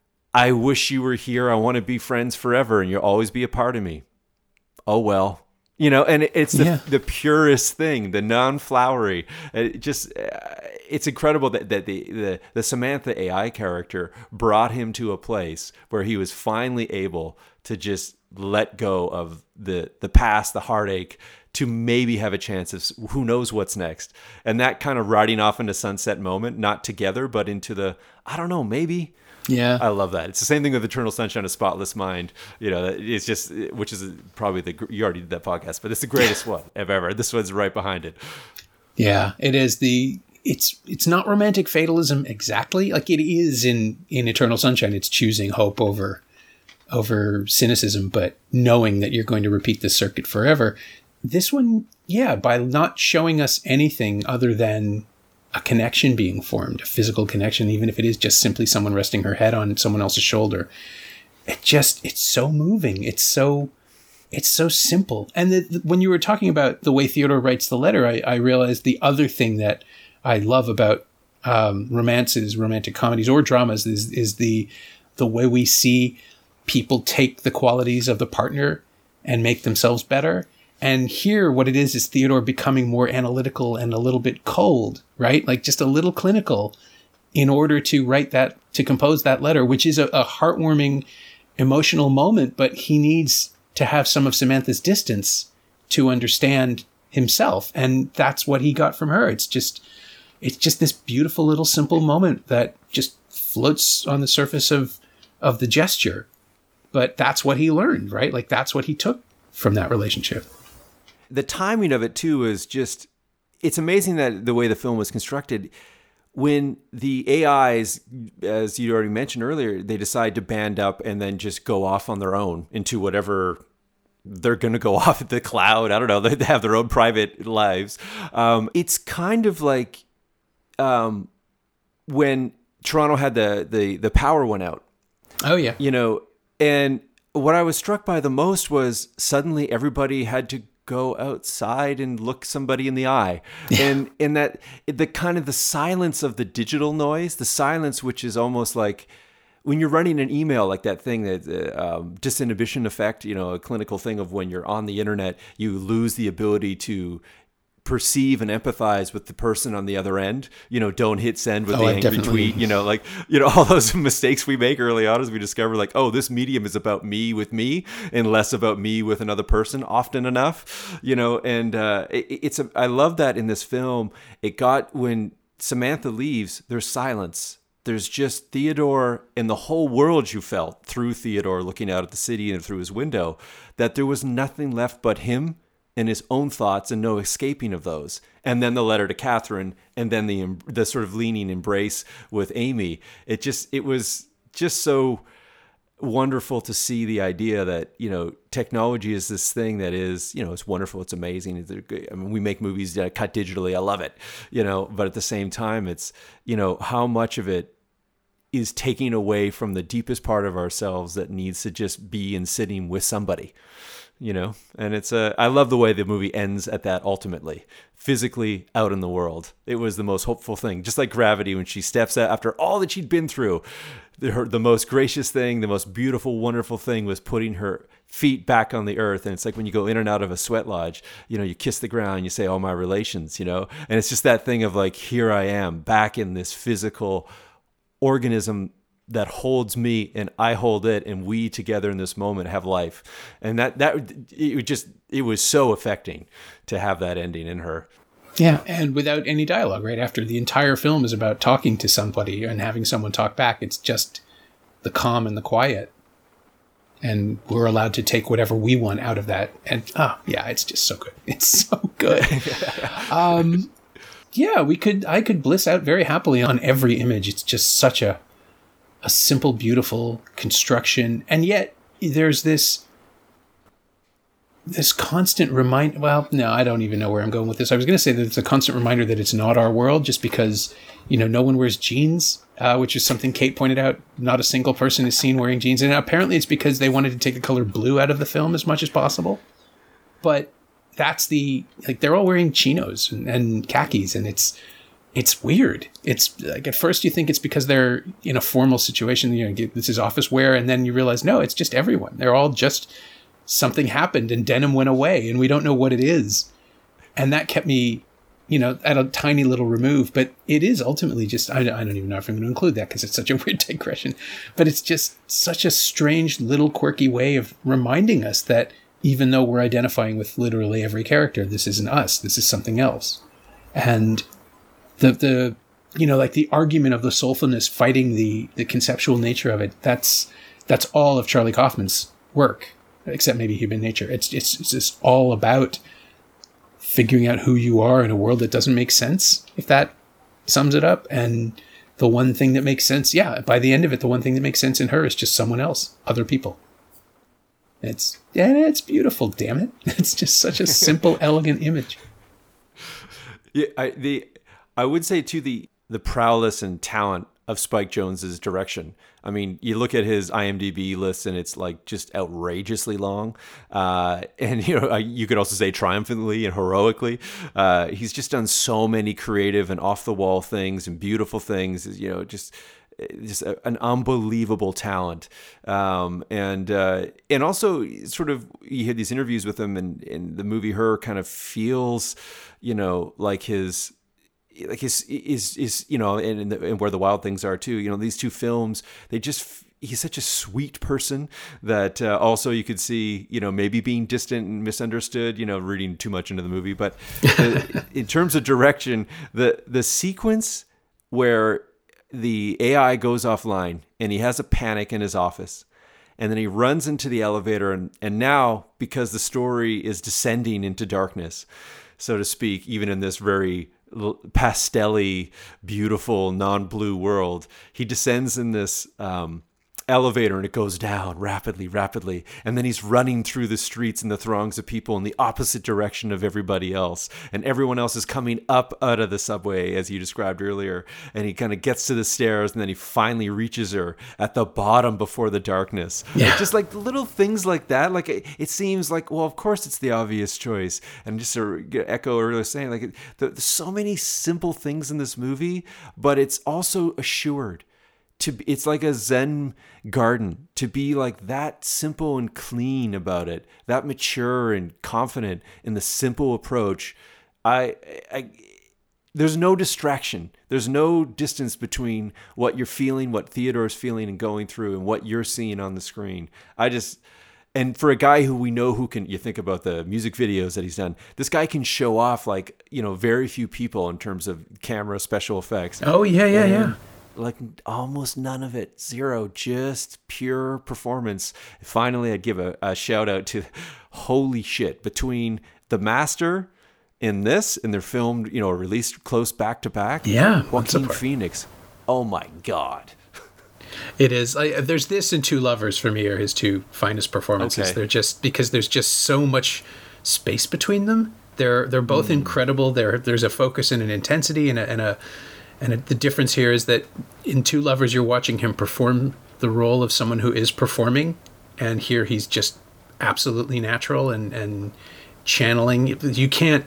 I wish you were here, I want to be friends forever and you'll always be a part of me. Oh well, you know, and it's the, yeah. the purest thing, the non-flowery. It just uh, it's incredible that, that the, the the Samantha A I character brought him to a place where he was finally able to just let go of the the past, the heartache, to maybe have a chance of who knows what's next. And that kind of riding off into sunset moment, not together, but into the, I don't know, maybe. Yeah. I love that. It's the same thing with Eternal Sunshine of the Spotless Mind. You know, it's just, which is probably the, you already did that podcast, but it's the greatest one of ever. This one's right behind it. Yeah, it is the, it's, it's not romantic fatalism exactly. Like it is in, in Eternal Sunshine. It's choosing hope over over cynicism, but knowing that you're going to repeat this circuit forever. This one, yeah, by not showing us anything other than a connection being formed, a physical connection, even if it is just simply someone resting her head on someone else's shoulder. It just, it's so moving. It's so, it's so simple. And the, the, when you were talking about the way Theodore writes the letter, I, I realized the other thing that I love about um, romances, romantic comedies, or dramas is, is the, the way we see people take the qualities of the partner and make themselves better. And here what it is is Theodore becoming more analytical and a little bit cold, right? Like just a little clinical in order to write that, to compose that letter, which is a, a heartwarming, emotional moment, but he needs to have some of Samantha's distance to understand himself. And that's what he got from her. It's just, it's just this beautiful little simple moment that just floats on the surface of, of the gesture. But that's what he learned, right? Like that's what he took from that relationship. The timing of it too is just, it's amazing that the way the film was constructed, when the A Is, as you already mentioned earlier, they decide to band up and then just go off on their own into whatever they're going to go off at the cloud. I don't know. They have their own private lives. Um, it's kind of like um, when Toronto had the, the, the power went out. Oh, yeah. You know, and what I was struck by the most was suddenly everybody had to go outside and look somebody in the eye. Yeah. And in that, the kind of the silence of the digital noise, the silence which is almost like when you're running an email, like that thing, that uh, um, disinhibition effect, you know, a clinical thing of when you're on the internet, you lose the ability to perceive and empathize with the person on the other end. You know, don't hit send with oh, the I angry definitely... tweet, you know, like, you know, all those mistakes we make early on as we discover like, oh, this medium is about me with me and less about me with another person often enough, you know, and uh, it, it's, a, I love that in this film. It got, when Samantha leaves, there's silence. There's just Theodore and the whole world you felt through Theodore looking out at the city and through his window, that there was nothing left but him and his own thoughts and no escaping of those. And then the letter to Catherine, and then the the sort of leaning embrace with Amy. It just, it was just so wonderful to see the idea that, you know, technology is this thing that is, you know, it's wonderful, it's amazing. I mean, we make movies that cut digitally, I love it, you know, but at the same time, it's, you know, how much of it is taking away from the deepest part of ourselves that needs to just be in sitting with somebody. You know, and it's a, I love the way the movie ends at that ultimately, physically out in the world. It was the most hopeful thing, just like Gravity when she steps out after all that she'd been through. The, her, the most gracious thing, the most beautiful, wonderful thing was putting her feet back on the earth. And it's like when you go in and out of a sweat lodge, you know, you kiss the ground, you say, oh, my relations, you know, and it's just that thing of like, here I am back in this physical organism that holds me and I hold it, and we together in this moment have life. And that, that, it just, it was so affecting to have that ending in her. Yeah, and without any dialogue, right? After the entire film is about talking to somebody and having someone talk back, it's just the calm and the quiet. And we're allowed to take whatever we want out of that. And, oh, yeah, it's just so good. It's so good. um, yeah, we could, I could bliss out very happily on every image. It's just such a, a simple, beautiful construction. And yet there's this... this constant remind well no I don't even know where I'm going with this. I was going to say that it's a constant reminder that it's not our world, just because, you know, no one wears jeans, uh, which is something Kate pointed out. Not a single person is seen wearing jeans, and apparently it's because they wanted to take the color blue out of the film as much as possible. But that's the, like, they're all wearing chinos and, and khakis, and it's it's weird. It's like, at first you think it's because they're in a formal situation, you know, this is office wear, and then you realize no, it's just everyone. They're all just, something happened and denim went away and we don't know what it is. And that kept me, you know, at a tiny little remove. But it is ultimately just, I, I don't even know if I'm going to include that because it's such a weird digression. But it's just such a strange little quirky way of reminding us that even though we're identifying with literally every character, this isn't us. This is something else. And the, the you know, like the argument of the soulfulness fighting the, the conceptual nature of it, that's that's all of Charlie Kaufman's work. Except maybe Human Nature. It's, it's it's just all about figuring out who you are in a world that doesn't make sense, if that sums it up. And the one thing that makes sense, yeah, by the end of it, the one thing that makes sense in her is just someone else, other people. It's, yeah, it's beautiful, damn it. It's just such a simple, elegant image. Yeah, I, the I would say, too, the, the prowess and talent of Spike Jonze's direction. I mean, you look at his IMDb list and it's like just outrageously long. Uh, and, you know, you could also say triumphantly and heroically. Uh, he's just done so many creative and off the wall things and beautiful things, you know, just, just a, an unbelievable talent. Um, and, uh, and also sort of, you had these interviews with him, and, and the movie Her kind of feels, you know, like his, like his is is you know, and, the, and Where the Wild Things Are too. You know, these two films, they just, he's such a sweet person that uh, also you could see, you know, maybe being distant and misunderstood. You know, reading too much into the movie, but the, in terms of direction, the the sequence where the A I goes offline and he has a panic in his office, and then he runs into the elevator, and and now because the story is descending into darkness, so to speak, even in this very pastel-y, beautiful, non-blue world, he descends in this um, elevator and it goes down rapidly, rapidly. And then he's running through the streets and the throngs of people in the opposite direction of everybody else. And everyone else is coming up out of the subway, as you described earlier. And he kind of gets to the stairs, and then he finally reaches her at the bottom before the darkness. Yeah. Like, just like little things like that. Like it, it seems like, well, of course it's the obvious choice. And just to echo earlier saying, like, there's so many simple things in this movie, but it's also assured. To, it's like a Zen garden, to be like that simple and clean about it, that mature and confident in the simple approach. I, I, there's no distraction. There's no distance between what you're feeling, what Theodore's feeling and going through, and what you're seeing on the screen. I just, and for a guy who we know who can, you think about the music videos that he's done, this guy can show off like, you know, very few people in terms of camera special effects. Oh, yeah, yeah, and, yeah. Like almost none of it, zero, just pure performance. Finally, I'd give a, a shout out to, holy shit, between The Master in this, and they're filmed, you know, released close back to back. Yeah, Joaquin Phoenix. Oh my God. It is. I, there's this and Two Lovers for me are his two finest performances. Okay. They're just, because there's just so much space between them. They're they're both mm. incredible. There there's a focus and an intensity and a and a And the difference here is that in Two Lovers, you're watching him perform the role of someone who is performing. And here he's just absolutely natural and, and channeling. You can't...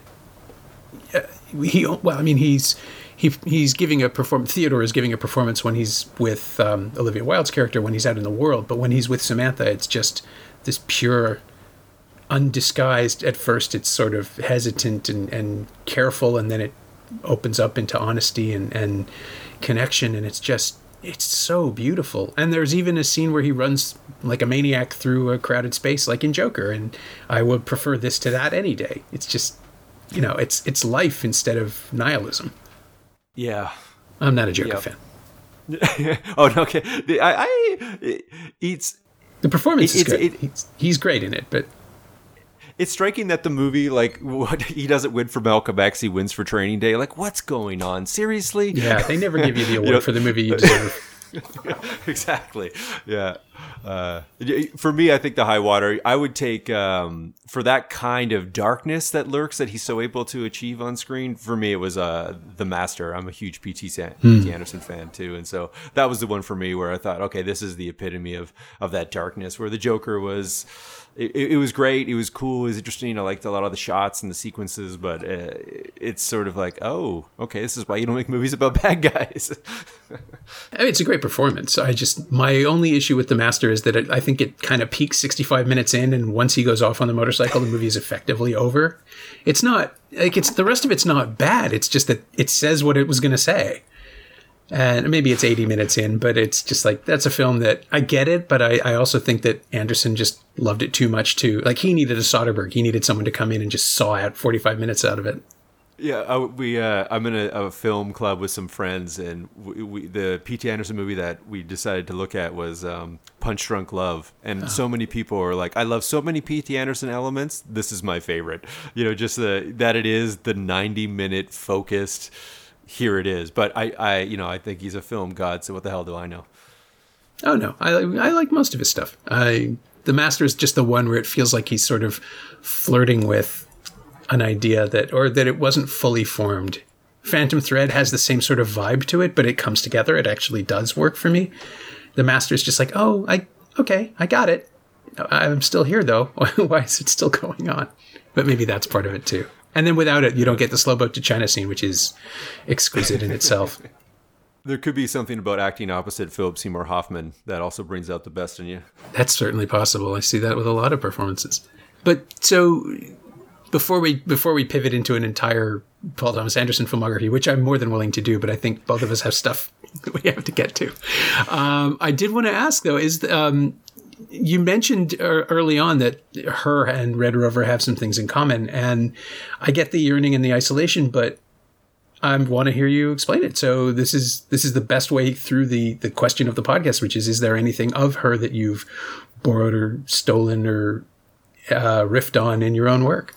He, well, I mean, he's he he's giving a performance... Theodore is giving a performance when he's with um, Olivia Wilde's character, when he's out in the world. But when he's with Samantha, it's just this pure, undisguised... At first, it's sort of hesitant and, and careful, and then it opens up into honesty and, and connection, and it's just, it's so beautiful. And there's even a scene where he runs like a maniac through a crowded space like in Joker, and I would prefer this to that any day. It's just, you know, it's it's life instead of nihilism. Yeah. I'm not a Joker Yep. fan. Oh, no, okay. The- I, I it's The performance is It's- good. it- he's, he's great in it, but it's striking that the movie, like, what he doesn't win for Malcolm X, he wins for Training Day. Like, what's going on? Seriously? yeah, they never give you the award You know- for the movie you deserve. Exactly. Yeah. Uh, for me, I think the high water, I would take um, for that kind of darkness that lurks that he's so able to achieve on screen. For me, it was uh, The Master. I'm a huge P T San- P T Anderson fan too, and so that was the one for me where I thought, okay, this is the epitome of of that darkness. Where the Joker was, it, it was great, it was cool, it was interesting. I liked a lot of the shots and the sequences, but uh, it's sort of like, oh, okay, this is why you don't make movies about bad guys. I mean, it's a great performance. I just, my only issue with The Master is that it, I think it kind of peaks sixty-five minutes in, and once he goes off on the motorcycle, the movie is effectively over. It's not, like, it's, the rest of it's not bad. It's just that it says what it was going to say. And maybe it's eighty minutes in, but it's just like, that's a film that I get it, but I, I also think that Anderson just loved it too much too. Like, he needed a Soderbergh. He needed someone to come in and just saw out forty-five minutes out of it. Yeah, I, we. Uh, I'm in a, a film club with some friends, and we, we, the P T Anderson movie that we decided to look at was um, Punch Drunk Love, and oh. so many people are like, "I love so many P T Anderson elements. This is my favorite." You know, just the that it is the ninety minute focused. Here it is, but I, I, you know, I think he's a film god. So what the hell do I know? Oh no, I I like most of his stuff. I The Master is just the one where it feels like he's sort of flirting with an idea that, or that it wasn't fully formed. Phantom Thread has the same sort of vibe to it, but it comes together. It actually does work for me. The Master is just like, oh, I okay, I got it. I'm still here though. Why is it still going on? But maybe that's part of it too. And then without it, you don't get the slow boat to China scene, which is exquisite in itself. There could be something about acting opposite Philip Seymour Hoffman that also brings out the best in you. That's certainly possible. I see that with a lot of performances. But so before we before we pivot into an entire Paul Thomas Anderson filmography, which I'm more than willing to do, but I think both of us have stuff that we have to get to. Um, I did want to ask, though, is um, you mentioned early on that her and Red Rover have some things in common, and I get the yearning and the isolation, but I want to hear you explain it. So this is this is the best way through the the question of the podcast, which is: is there anything of her that you've borrowed or stolen or uh, riffed on in your own work?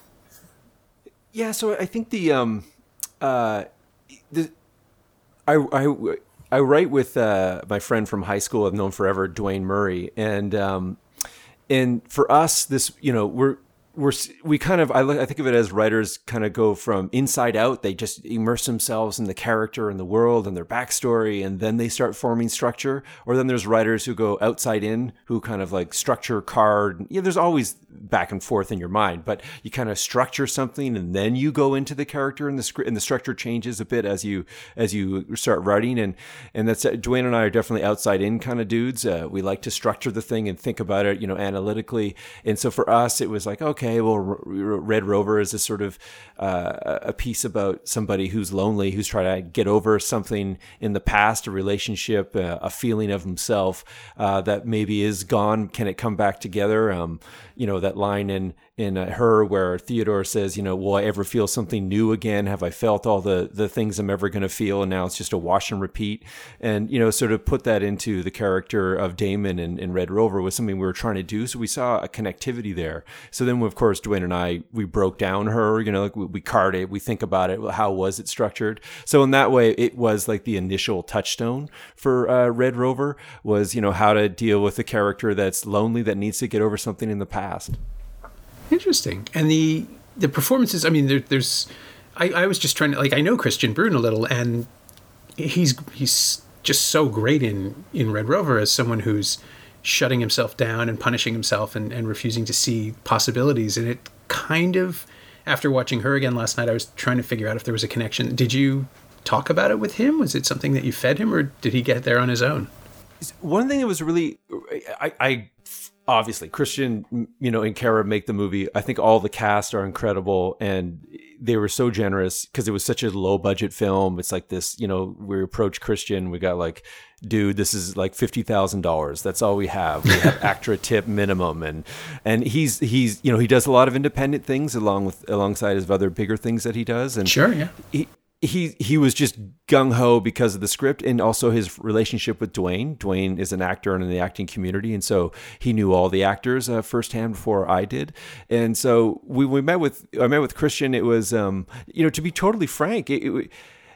Yeah, so I think the um, uh, the I I. I write with uh, my friend from high school I've known forever, Dwayne Murray, and um, and for us, this you know we're we're we kind of I, I think of it as writers kind of go from inside out. They just immerse themselves in the character and the world and their backstory, and then they start forming structure. Or then there's writers who go outside in, who kind of like structure card. Yeah, there's always back and forth in your mind, but you kind of structure something and then you go into the character, and the script and the structure changes a bit as you as you start writing. And and that's Dwayne and I are definitely outside in kind of dudes. Uh, we like to structure the thing and think about it, you know, analytically. And so for us, it was like, okay, well, Red Rover is a sort of uh, a piece about somebody who's lonely, who's trying to get over something in the past, a relationship, uh, a feeling of himself uh, that maybe is gone. Can it come back together? Um, you know, that line in in uh, Her where Theodore says, you know, will I ever feel something new again? Have I felt all the the things I'm ever going to feel? And now it's just a wash and repeat. And, you know, sort of put that into the character of Damon in, in Red Rover was something we were trying to do. So we saw a connectivity there. So then, of course, Dwayne and I, we broke down Her, you know, like we, we card it, we think about it. How was it structured? So in that way, it was like the initial touchstone for uh, Red Rover was, you know, how to deal with a character that's lonely, that needs to get over something in the past. Interesting. And the the performances, I mean, there, there's, I, I was just trying to, like, I know Christian Brune a little, and he's he's just so great in, in Red Rover as someone who's shutting himself down and punishing himself and, and refusing to see possibilities. And it kind of, after watching Her again last night, I was trying to figure out if there was a connection. Did you talk about it with him? Was it something that you fed him, or did he get there on his own? One thing that was really, I, I obviously Christian, you know, and Kara make the movie. I think all the cast are incredible, and they were so generous because it was such a low budget film. It's like this, you know, we approach Christian, we got like, dude, this is like fifty thousand dollars. That's all we have. We have actor tip minimum. And, and he's, he's, you know, he does a lot of independent things along with, alongside his other bigger things that he does. And sure. Yeah. He, he, he was just gung ho because of the script and also his relationship with Dwayne. Dwayne is an actor in the acting community. And so he knew all the actors uh, firsthand before I did. And so we, we met with, I met with Christian. It was, um, you know, to be totally frank, it, it,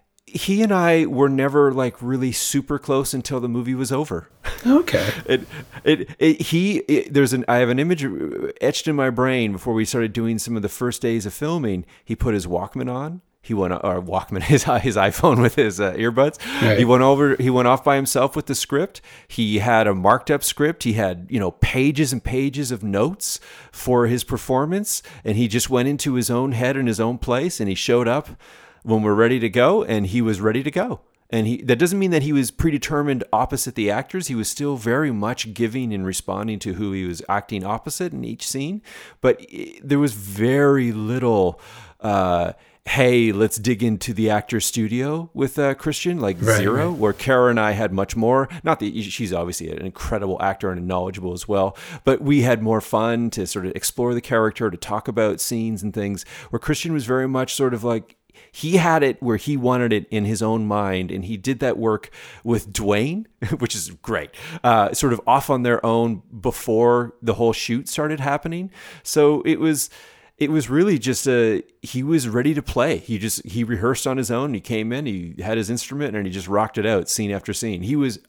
he and I were never like really super close until the movie was over. Okay. it, it, it, he, it, there's an, I have an image etched in my brain before we started doing some of the first days of filming. He put his Walkman on. He went, or Walkman, his his iPhone with his uh, earbuds. Right. He went over, he went off by himself with the script. He had a marked up script. He had, you know, pages and pages of notes for his performance. And he just went into his own head in his own place. And he showed up when we're ready to go, and he was ready to go. And he, that doesn't mean that he was predetermined opposite the actors. He was still very much giving and responding to who he was acting opposite in each scene. But it, there was very little, uh, hey, let's dig into the actor studio with uh, Christian, like right, zero, right. Where Kara and I had much more. Not that she's obviously an incredible actor and knowledgeable as well, but we had more fun to sort of explore the character, to talk about scenes and things, where Christian was very much sort of like, he had it where he wanted it in his own mind, and he did that work with Dwayne, which is great, uh, sort of off on their own before the whole shoot started happening. So it was... It was really just a, he was ready to play. He just, he rehearsed on his own. He came in, he had his instrument, and he just rocked it out scene after scene. He was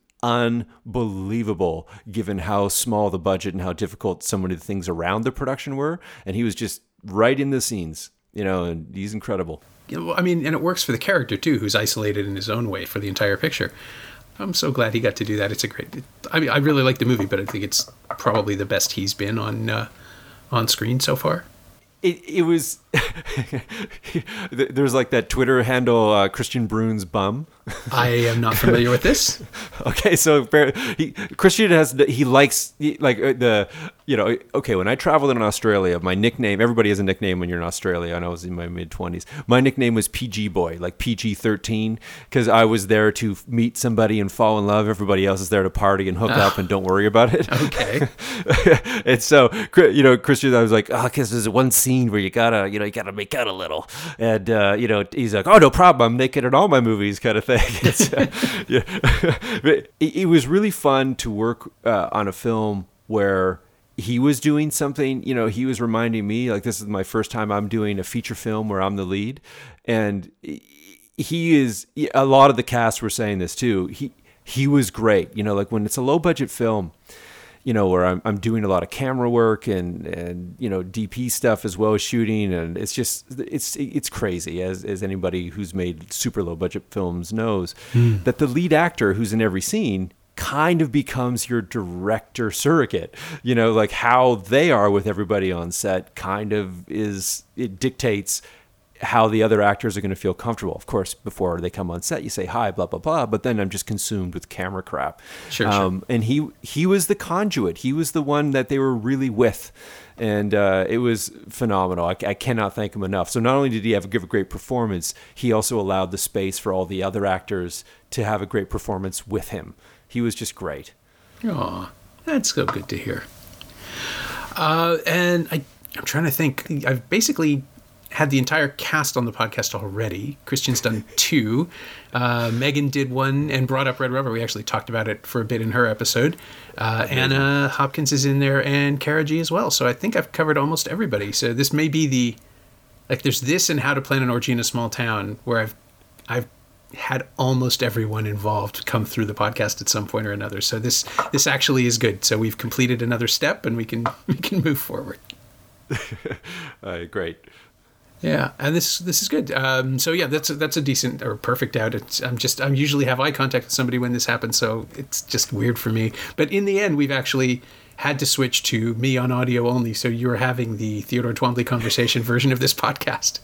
unbelievable given how small the budget and how difficult some of the things around the production were. And he was just right in the scenes, you know, and he's incredible. Yeah, well, I mean, and it works for the character too, who's isolated in his own way for the entire picture. I'm so glad he got to do that. It's a great, I mean, I really like the movie, but I think it's probably the best he's been on, uh, on screen so far. It it was there's like that Twitter handle uh, Christian Brune's bum. I am not familiar with this. Okay, so he, Christian has he likes he, like the you know okay when I traveled in Australia, my nickname, everybody has a nickname when you're in Australia. And I was in my mid twenties. My nickname was P G boy, like P G thirteen, because I was there to meet somebody and fall in love. Everybody else is there to party and hook oh. up and don't worry about it. Okay. And so you know Christian, I was like, oh, because there's one scene where you gotta you know you gotta make out a little, and uh, you know he's like, oh, no problem, I'm naked in all my movies, kind of thing. It's, uh, yeah. it, it was really fun to work uh, on a film where he was doing something, you know, he was reminding me, like, this is my first time I'm doing a feature film where I'm the lead. And he is, a lot of the cast were saying this too. He, he was great. You know, like when it's a low budget film, you know, where I'm I'm doing a lot of camera work and, and you know, D P stuff as well as shooting, and it's just it's it's crazy, as as anybody who's made super low budget films knows, mm. that the lead actor who's in every scene kind of becomes your director surrogate. You know, like how they are with everybody on set kind of is, it dictates how the other actors are going to feel comfortable. Of course, before they come on set, you say hi, blah, blah, blah, but then I'm just consumed with camera crap. Sure, um, sure. And he he was the conduit. He was the one that they were really with. And uh, it was phenomenal. I, I cannot thank him enough. So not only did he have give a great performance, he also allowed the space for all the other actors to have a great performance with him. He was just great. Aw, that's so good to hear. Uh, and I, I'm trying to think. I've basically had the entire cast on the podcast already. Christian's done two. Uh, Megan did one and brought up Red Rover. We actually talked about it for a bit in her episode. Uh, Anna Hopkins is in there and Kara G as well. So I think I've covered almost everybody. So this may be the, like there's this and How to Plan an Orgy in a Small Town where I've, I've had almost everyone involved come through the podcast at some point or another. So this, this actually is good. So we've completed another step and we can, we can move forward. uh, great. Yeah, and this this is good. Um, so yeah, that's a, that's a decent or perfect out. It's, I'm just I usually have eye contact with somebody when this happens, so it's just weird for me. But in the end, we've actually had to switch to me on audio only. So you're having the Theodore Twombly conversation version of this podcast.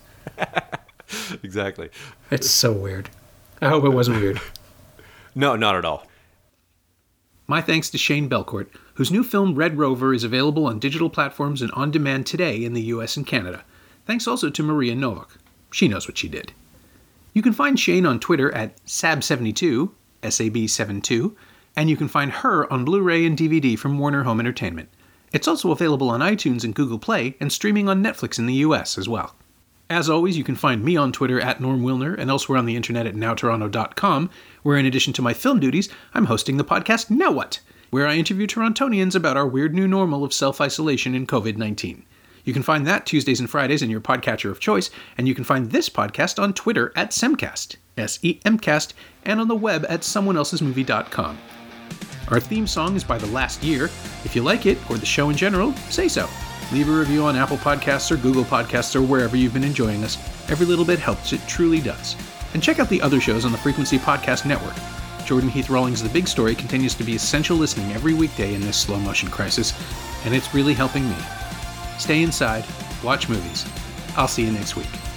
Exactly. It's so weird. I hope it wasn't weird. No, not at all. My thanks to Shane Belcourt, whose new film Red Rover is available on digital platforms and on demand today in the U S and Canada. Thanks also to Maria Novak. She knows what she did. You can find Shane on Twitter at Sab seventy-two, S A B seventy-two, and you can find her on Blu-ray and D V D from Warner Home Entertainment. It's also available on iTunes and Google Play and streaming on Netflix in the U S as well. As always, you can find me on Twitter at Norm Wilner and elsewhere on the internet at now toronto dot com, where in addition to my film duties, I'm hosting the podcast Now What?, where I interview Torontonians about our weird new normal of self-isolation and covid nineteen. You can find that Tuesdays and Fridays in your podcatcher of choice, and you can find this podcast on Twitter at Semcast, S E M cast, and on the web at someone elses movie dot com. Our theme song is by The Last Year. If you like it, or the show in general, say so. Leave a review on Apple Podcasts or Google Podcasts or wherever you've been enjoying us. Every little bit helps, it truly does. And check out the other shows on the Frequency Podcast Network. Jordan Heath Rawlings' The Big Story continues to be essential listening every weekday in this slow-motion crisis, and it's really helping me. Stay inside, watch movies. I'll see you next week.